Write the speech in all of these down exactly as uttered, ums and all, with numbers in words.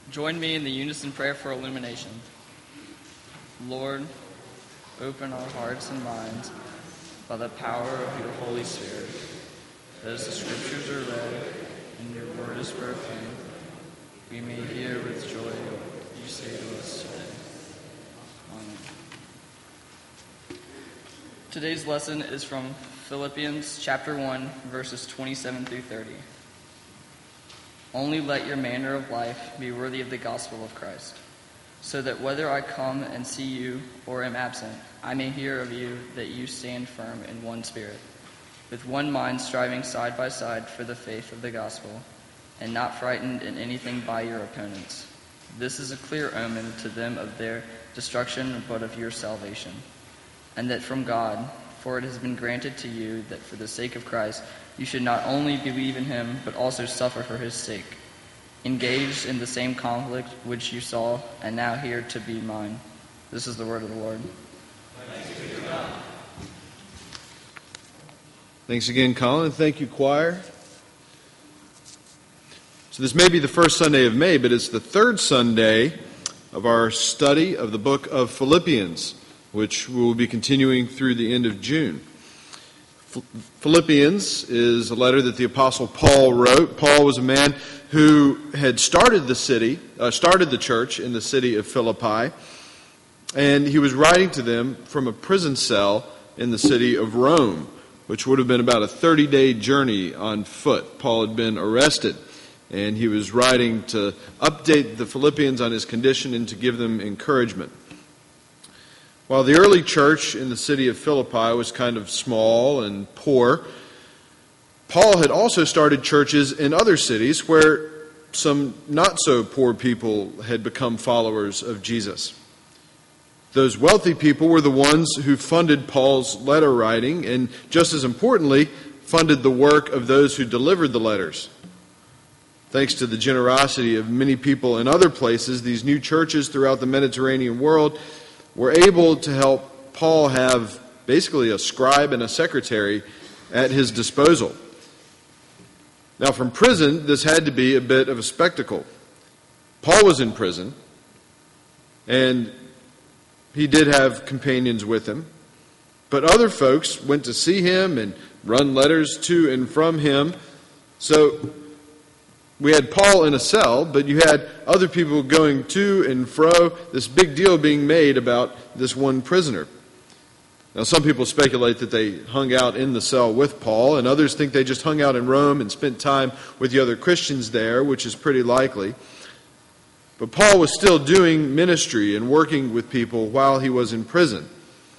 Join me in the unison prayer for illumination. Lord, open our hearts and minds by the power of your Holy Spirit, that as the Scriptures are read and your word is proclaimed, we may hear with joy what you say to us today. Amen. Today's lesson is from Philippians chapter one, verses twenty-seven through thirty. Only let your manner of life be worthy of the gospel of Christ, so that whether I come and see you or am absent, I may hear of you that you stand firm in one spirit, with one mind striving side by side for the faith of the gospel, and not frightened in anything by your opponents. This is a clear omen to them of their destruction, but of your salvation, and that from God, for it has been granted to you that for the sake of Christ you should not only believe in him, but also suffer for his sake, engaged in the same conflict which you saw and now hear to be mine. This is the word of the Lord. Thanks be to God. Thanks again, Colin. Thank you, choir. So this may be the first Sunday of May, but it's the third Sunday of our study of the book of Philippians, which we will be continuing through the end of June. Philippians is a letter that the Apostle Paul wrote. Paul was a man who had started the city, uh, started the church in the city of Philippi, and he was writing to them from a prison cell in the city of Rome, which would have been about a thirty-day journey on foot. Paul had been arrested, and he was writing to update the Philippians on his condition and to give them encouragement. While the early church in the city of Philippi was kind of small and poor, Paul had also started churches in other cities where some not-so-poor people had become followers of Jesus. Those wealthy people were the ones who funded Paul's letter writing and, just as importantly, funded the work of those who delivered the letters. Thanks to the generosity of many people in other places, these new churches throughout the Mediterranean world were able to help Paul have basically a scribe and a secretary at his disposal. Now, from prison, this had to be a bit of a spectacle. Paul was in prison, and he did have companions with him, but other folks went to see him and run letters to and from him. So we had Paul in a cell, but you had other people going to and fro, this big deal being made about this one prisoner. Now, some people speculate that they hung out in the cell with Paul, and others think they just hung out in Rome and spent time with the other Christians there, which is pretty likely. But Paul was still doing ministry and working with people while he was in prison.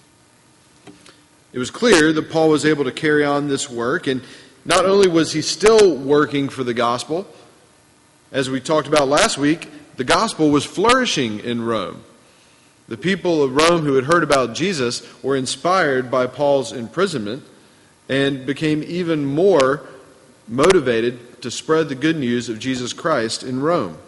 It was clear that Paul was able to carry on this work, and not only was he still working for the gospel, as we talked about last week, the gospel was flourishing in Rome. The people of Rome who had heard about Jesus were inspired by Paul's imprisonment and became even more motivated to spread the good news of Jesus Christ in Rome.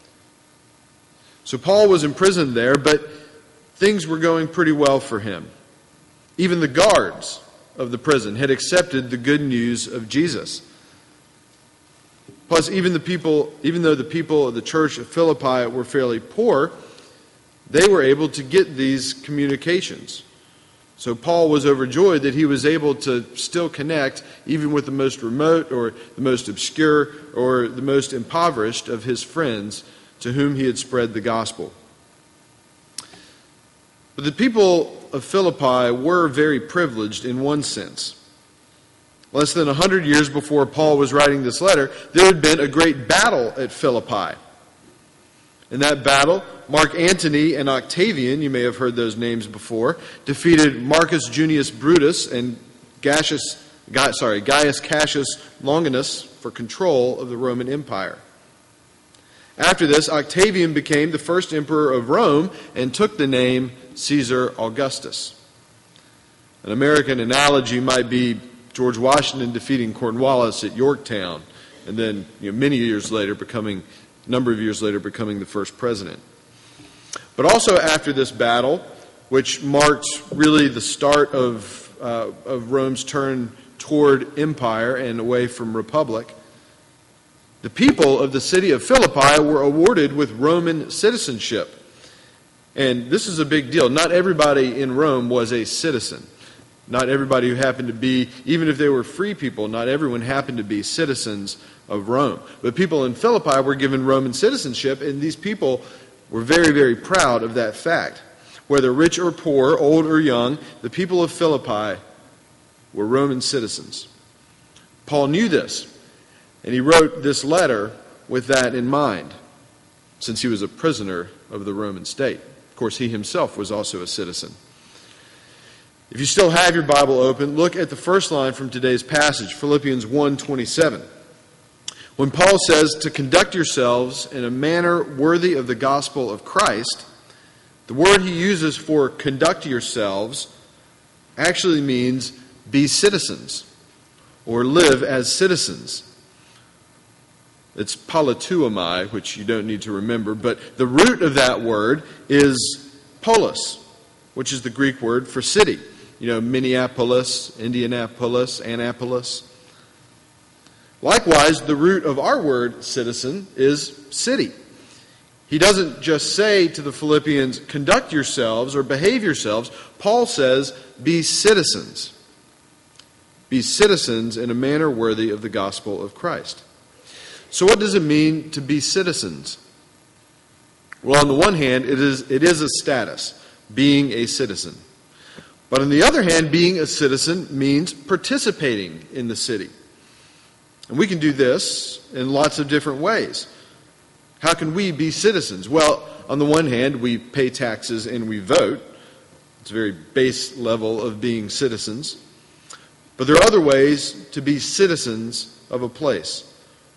So Paul was imprisoned there, but things were going pretty well for him. Even the guards of the prison had accepted the good news of Jesus. Plus, even the people, even though the people of the church of Philippi were fairly poor, they were able to get these communications. So Paul was overjoyed that he was able to still connect even with the most remote or the most obscure or the most impoverished of his friends to whom he had spread the gospel. But the people of Philippi were very privileged in one sense. Less than a hundred years before Paul was writing this letter, there had been a great battle at Philippi. In that battle, Mark Antony and Octavian, you may have heard those names before, defeated Marcus Junius Brutus and Gaius, sorry, Gaius Cassius Longinus for control of the Roman Empire. After this, Octavian became the first emperor of Rome and took the name Caesar Augustus. An American analogy might be George Washington defeating Cornwallis at Yorktown, and then you know, many years later becoming, a number of years later, becoming the first president. But also after this battle, which marked really the start of, uh, of Rome's turn toward empire and away from republic, The people of the city of Philippi were awarded with Roman citizenship. And this is a big deal. Not everybody in Rome was a citizen. Not everybody who happened to be, even if they were free people, not everyone happened to be citizens of Rome. But people in Philippi were given Roman citizenship, and these people were very, very proud of that fact. Whether rich or poor, old or young, the people of Philippi were Roman citizens. Paul knew this, and he wrote this letter with that in mind, since he was a prisoner of the Roman state. Of course, he himself was also a citizen. If you still have your Bible open, look at the first line from today's passage, Philippians one twenty-seven. When Paul says to conduct yourselves in a manner worthy of the gospel of Christ, the word he uses for conduct yourselves actually means be citizens or live as citizens. It's politeuomai, which you don't need to remember, but the root of that word is polis, which is the Greek word for city. You know, Minneapolis, Indianapolis, Annapolis. Likewise, the root of our word citizen is city. He doesn't just say to the Philippians, conduct yourselves or behave yourselves. Paul says, be citizens. Be citizens in a manner worthy of the gospel of Christ. So what does it mean to be citizens? Well, on the one hand, it is it is a status, being a citizen. But on the other hand, being a citizen means participating in the city. And we can do this in lots of different ways. How can we be citizens? Well, on the one hand, we pay taxes and we vote. It's a very base level of being citizens. But there are other ways to be citizens of a place.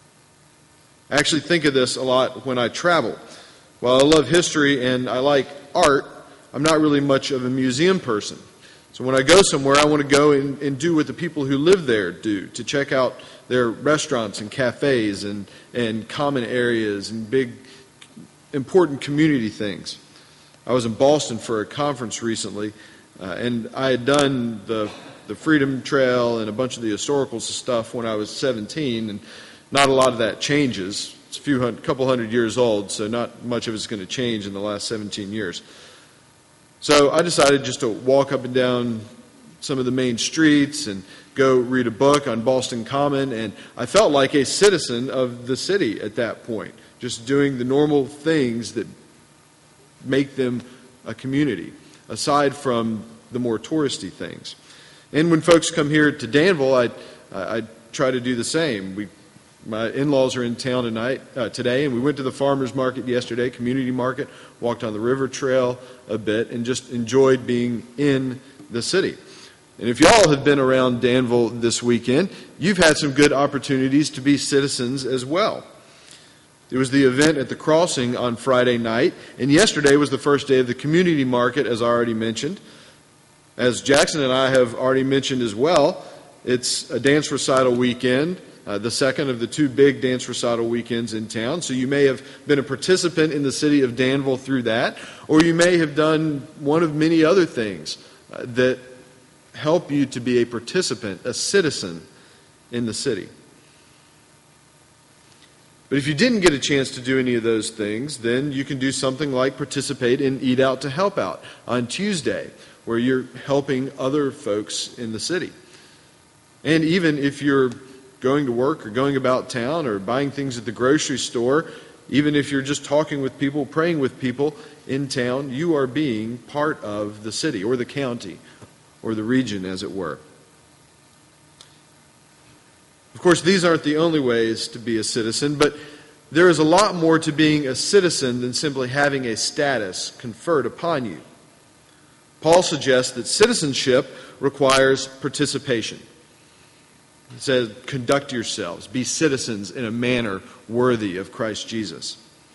I actually think of this a lot when I travel. While I love history and I like art, I'm not really much of a museum person. So when I go somewhere, I want to go and, and do what the people who live there do, to check out their restaurants and cafes and, and common areas and big, important community things. I was in Boston for a conference recently, uh, and I had done the, the Freedom Trail and a bunch of the historical stuff when I was seventeen, and not a lot of that changes. It's a few hundred, couple hundred years old, so not much of it's going to change in the last seventeen years. So I decided just to walk up and down some of the main streets and go read a book on Boston Common, and I felt like a citizen of the city at that point, just doing the normal things that make them a community, aside from the more touristy things. And when folks come here to Danville, I I try to do the same. We My in-laws are in town tonight, uh, today, and we went to the farmers market yesterday, community market, walked on the river trail a bit, and just enjoyed being in the city. And if y'all have been around Danville this weekend, you've had some good opportunities to be citizens as well. There was the event at the Crossing on Friday night, and yesterday was the first day of the community market, as I already mentioned. As Jackson and I have already mentioned as well, it's a dance recital weekend. Uh, the second of the two big dance recital weekends in town. So you may have been a participant in the city of Danville through that, or you may have done one of many other things uh, that help you to be a participant, a citizen in the city. But if you didn't get a chance to do any of those things, then you can do something like participate in Eat Out to Help Out on Tuesday, where you're helping other folks in the city. And even if you're going to work or going about town or buying things at the grocery store, even if you're just talking with people, praying with people in town, you are being part of the city or the county or the region, as it were. Of course, these aren't the only ways to be a citizen, but there is a lot more to being a citizen than simply having a status conferred upon you. Paul suggests that citizenship requires participation. It says, conduct yourselves, be citizens in a manner worthy of Christ Jesus.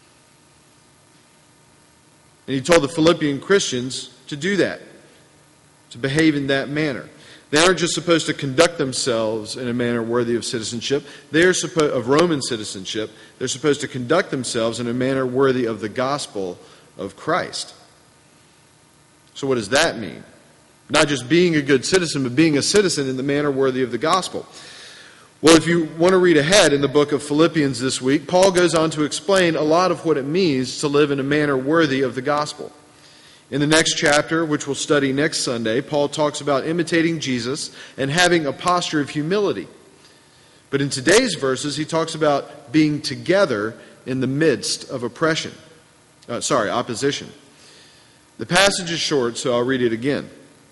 And he told the Philippian Christians to do that, to behave in that manner. They aren't just supposed to conduct themselves in a manner worthy of citizenship, they are supposed of Roman citizenship. They're supposed to conduct themselves in a manner worthy of the gospel of Christ. So what does that mean? Not just being a good citizen, but being a citizen in the manner worthy of the gospel. Well, if you want to read ahead in the book of Philippians this week, Paul goes on to explain a lot of what it means to live in a manner worthy of the gospel. In the next chapter, which we'll study next Sunday, Paul talks about imitating Jesus and having a posture of humility. But in today's verses, he talks about being together in the midst of oppression. Uh, sorry, opposition. The passage is short, so I'll read it again.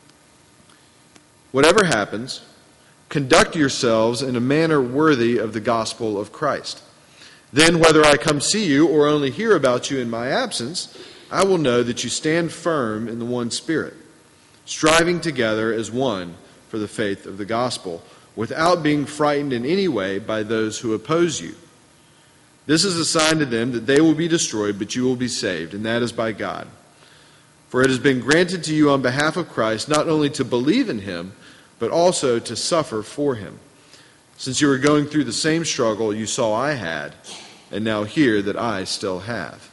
Whatever happens, conduct yourselves in a manner worthy of the gospel of Christ. Then, whether I come see you or only hear about you in my absence, I will know that you stand firm in the one Spirit, striving together as one for the faith of the gospel, without being frightened in any way by those who oppose you. This is a sign to them that they will be destroyed, but you will be saved, and that is by God. For it has been granted to you on behalf of Christ not only to believe in him, but also to suffer for him, since you are going through the same struggle you saw I had, and now hear that I still have.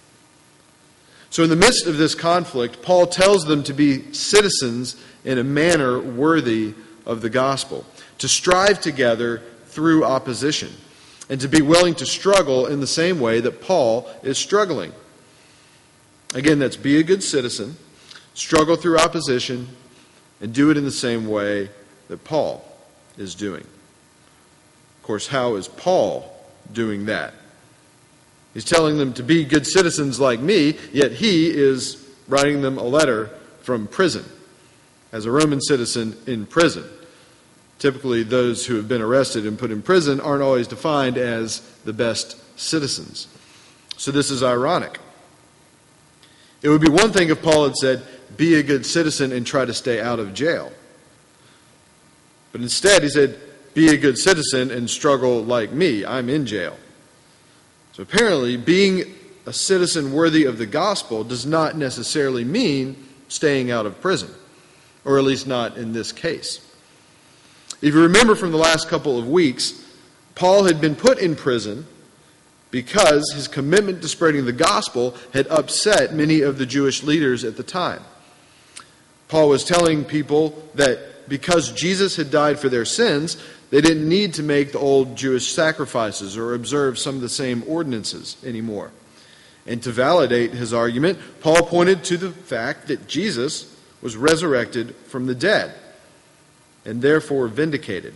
So in the midst of this conflict, Paul tells them to be citizens in a manner worthy of the gospel, to strive together through opposition, and to be willing to struggle in the same way that Paul is struggling. Again, that's be a good citizen, struggle through opposition, and do it in the same way that Paul is doing. Of course, how is Paul doing that? He's telling them to be good citizens like me, yet he is writing them a letter from prison, as a Roman citizen in prison. Typically, those who have been arrested and put in prison aren't always defined as the best citizens. So this is ironic. It would be one thing if Paul had said, be a good citizen and try to stay out of jail. But instead, he said, be a good citizen and struggle like me. I'm in jail. So apparently, being a citizen worthy of the gospel does not necessarily mean staying out of prison, or at least not in this case. If you remember from the last couple of weeks, Paul had been put in prison because his commitment to spreading the gospel had upset many of the Jewish leaders at the time. Paul was telling people that because Jesus had died for their sins, they didn't need to make the old Jewish sacrifices or observe some of the same ordinances anymore. And to validate his argument, Paul pointed to the fact that Jesus was resurrected from the dead and therefore vindicated.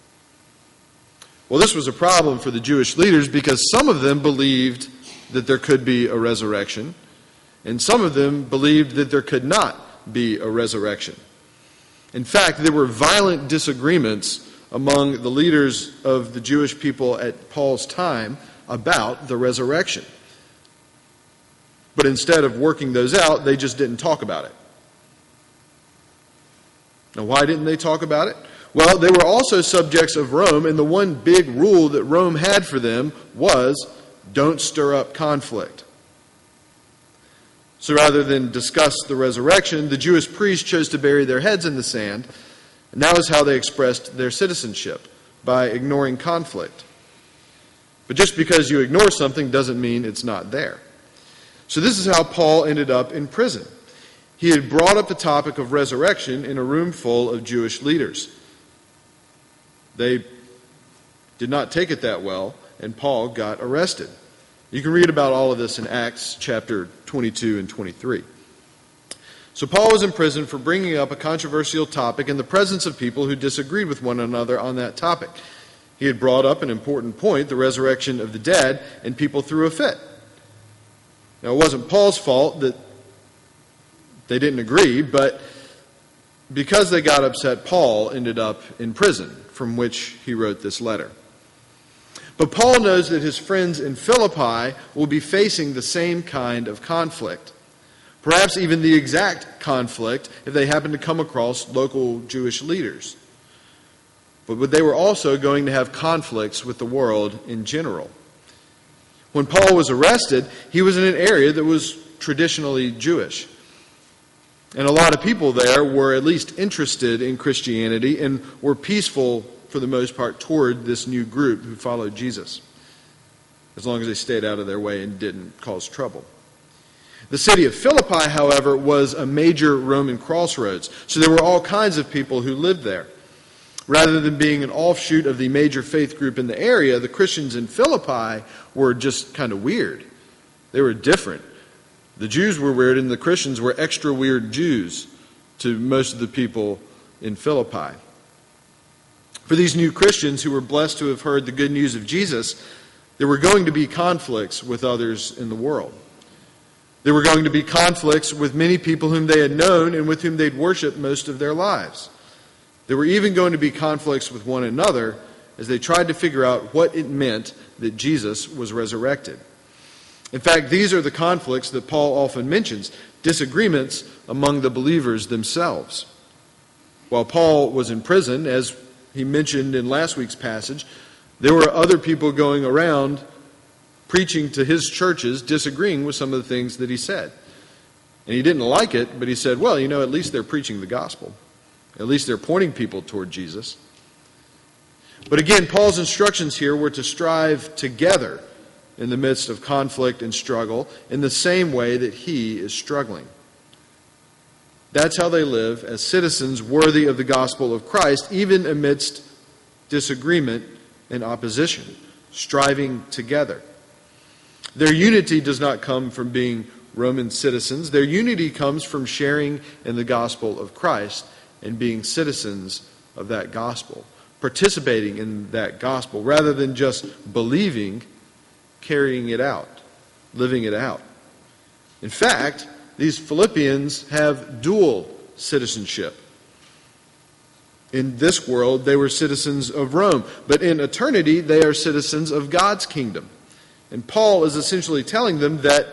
Well, this was a problem for the Jewish leaders because some of them believed that there could be a resurrection, and some of them believed that there could not be a resurrection. In fact, there were violent disagreements among the leaders of the Jewish people at Paul's time about the resurrection. But instead of working those out, they just didn't talk about it. Now, why didn't they talk about it? Well, they were also subjects of Rome, and the one big rule that Rome had for them was don't stir up conflict. So rather than discuss the resurrection, the Jewish priests chose to bury their heads in the sand, and that was how they expressed their citizenship, by ignoring conflict. But just because you ignore something doesn't mean it's not there. So this is how Paul ended up in prison. He had brought up the topic of resurrection in a room full of Jewish leaders. They did not take it that well, and Paul got arrested. You can read about all of this in Acts chapter twenty-two and twenty-three. So Paul was in prison for bringing up a controversial topic in the presence of people who disagreed with one another on that topic. He had brought up an important point, the resurrection of the dead, and people threw a fit. Now, it wasn't Paul's fault that they didn't agree, but because they got upset, Paul ended up in prison, from which he wrote this letter. But Paul knows that his friends in Philippi will be facing the same kind of conflict. Perhaps even the exact conflict if they happen to come across local Jewish leaders. But they were also going to have conflicts with the world in general. When Paul was arrested, he was in an area that was traditionally Jewish. And a lot of people there were at least interested in Christianity and were peaceful, for the most part, toward this new group who followed Jesus, as long as they stayed out of their way and didn't cause trouble. The city of Philippi, however, was a major Roman crossroads, so there were all kinds of people who lived there. Rather than being an offshoot of the major faith group in the area, the Christians in Philippi were just kind of weird. They were different. The Jews were weird, and the Christians were extra weird Jews to most of the people in Philippi. For these new Christians who were blessed to have heard the good news of Jesus, there were going to be conflicts with others in the world. There were going to be conflicts with many people whom they had known and with whom they'd worshiped most of their lives. There were even going to be conflicts with one another as they tried to figure out what it meant that Jesus was resurrected. In fact, these are the conflicts that Paul often mentions, disagreements among the believers themselves. While Paul was in prison, as he mentioned in last week's passage, there were other people going around preaching to his churches, disagreeing with some of the things that he said. And he didn't like it, but he said, well, you know, at least they're preaching the gospel. At least they're pointing people toward Jesus. But again, Paul's instructions here were to strive together in the midst of conflict and struggle in the same way that he is struggling. That's how they live as citizens worthy of the gospel of Christ, even amidst disagreement and opposition, striving together. Their unity does not come from being Roman citizens. Their unity comes from sharing in the gospel of Christ and being citizens of that gospel, participating in that gospel, rather than just believing, carrying it out, living it out. In fact, these Philippians have dual citizenship. In this world, they were citizens of Rome, but in eternity, they are citizens of God's kingdom. And Paul is essentially telling them that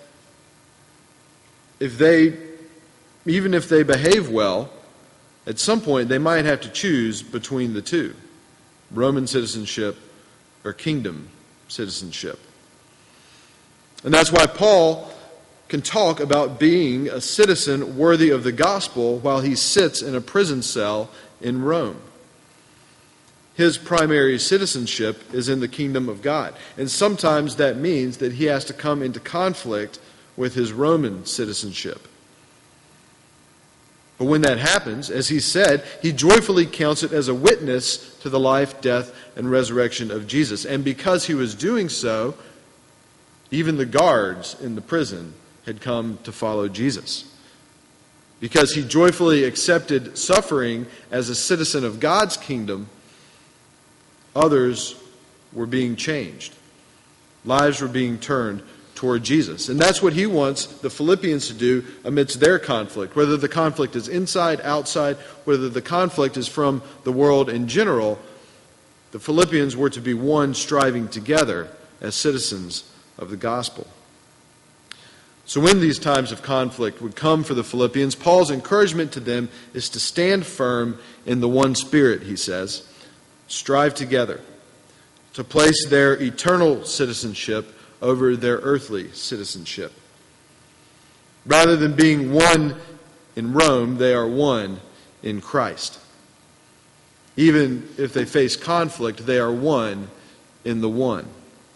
if they, even if they behave well, at some point they might have to choose between the two, Roman citizenship or kingdom citizenship. And that's why Paul can talk about being a citizen worthy of the gospel while he sits in a prison cell in Rome. His primary citizenship is in the kingdom of God. And sometimes that means that he has to come into conflict with his Roman citizenship. But when that happens, as he said, he joyfully counts it as a witness to the life, death, and resurrection of Jesus. And because he was doing so, even the guards in the prison had come to follow Jesus. Because he joyfully accepted suffering as a citizen of God's kingdom, others were being changed. Lives were being turned toward Jesus. And that's what he wants the Philippians to do amidst their conflict. Whether the conflict is inside, outside, whether the conflict is from the world in general, the Philippians were to be one striving together as citizens of the gospel. So when these times of conflict would come for the Philippians, Paul's encouragement to them is to stand firm in the one Spirit, he says. Strive together to place their eternal citizenship over their earthly citizenship. Rather than being one in Rome, they are one in Christ. Even if they face conflict, they are one in the one.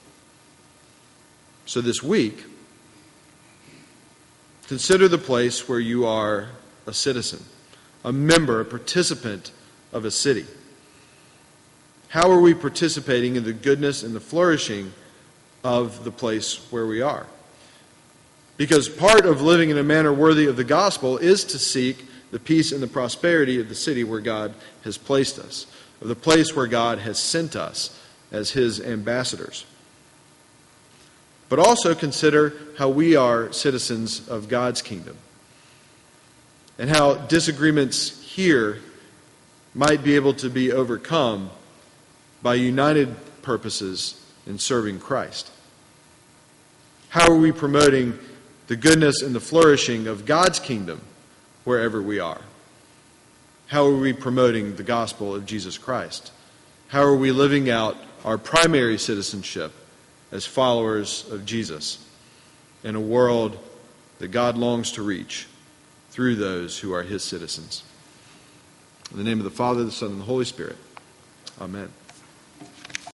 So this week, consider the place where you are a citizen, a member, a participant of a city. How are we participating in the goodness and the flourishing of the place where we are? Because part of living in a manner worthy of the gospel is to seek the peace and the prosperity of the city where God has placed us, of the place where God has sent us as his ambassadors. But also consider how we are citizens of God's kingdom and how disagreements here might be able to be overcome by united purposes in serving Christ. How are we promoting the goodness and the flourishing of God's kingdom wherever we are? How are we promoting the gospel of Jesus Christ? How are we living out our primary citizenship as followers of Jesus in a world that God longs to reach through those who are his citizens? In the name of the Father, the Son, and the Holy Spirit. Amen.